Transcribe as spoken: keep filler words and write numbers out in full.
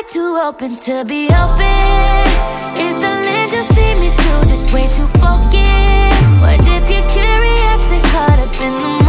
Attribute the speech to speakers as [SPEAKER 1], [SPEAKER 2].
[SPEAKER 1] too open to be open. Is the lens you see me through just way too focused? What if you're curious and caught up in the